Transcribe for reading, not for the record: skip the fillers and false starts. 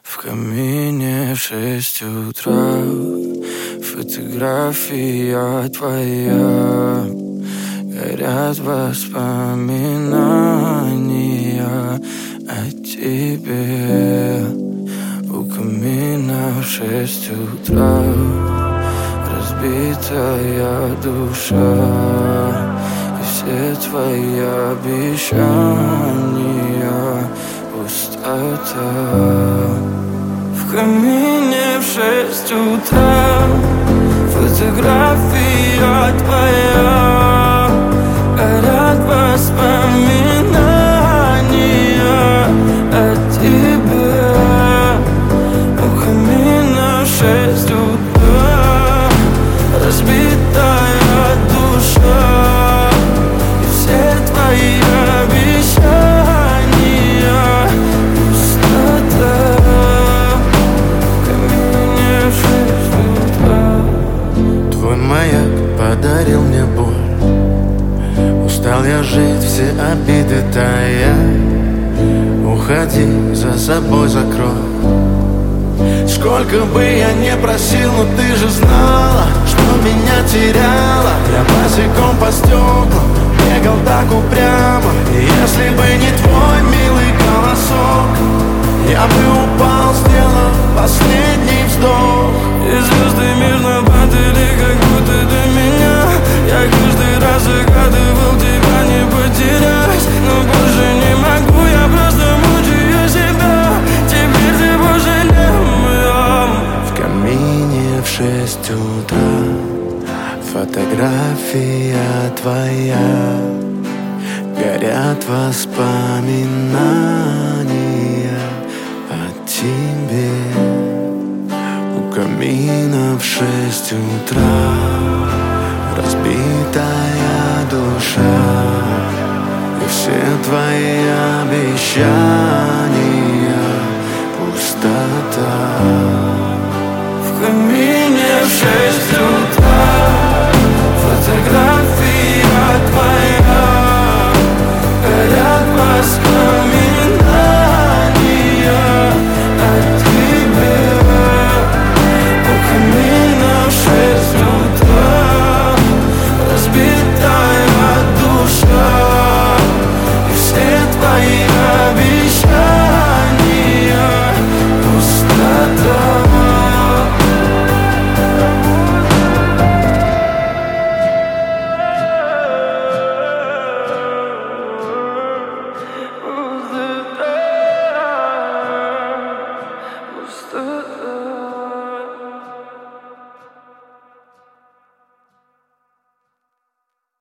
В камине в 6 утра фотография твоя. Горят воспоминания о тебе. У камина в 6 утра разбитая душа. И все твои обещания пустота. В камине в 6 утра фотография твоя. Горят воспоминания о тебе. У камина в 6 утра разбитая душа. И все твои обещания пустота. В камине в 6 утра. Твой маяк подарил мне боль. Устал я жить, все обиды тая. Уходи, за собой закрой. Сколько бы я не просил, но ты же знала, что меня теряла. Я босиком по стеклам бегал так упрямо. И если бы не твой милый голосок, я бы упал, сделав последний вздох. И звезды мирно падали, как будто до меня. Я каждый раз загадывал тебя не потерять, но больше не могу, я просто мучаю себя. Теперь ты пожалел моем. В камине в 6 утра фотография твоя. Горят воспоминания о тебе. У камина в 6 утра разбитая душа. И все твои обещания пустота. В камине в 6 утра фотография твоя. Горят воспоминания о тебе. У камина в 6 утра разбитая душа. И все твои обещания пустота. Пустота.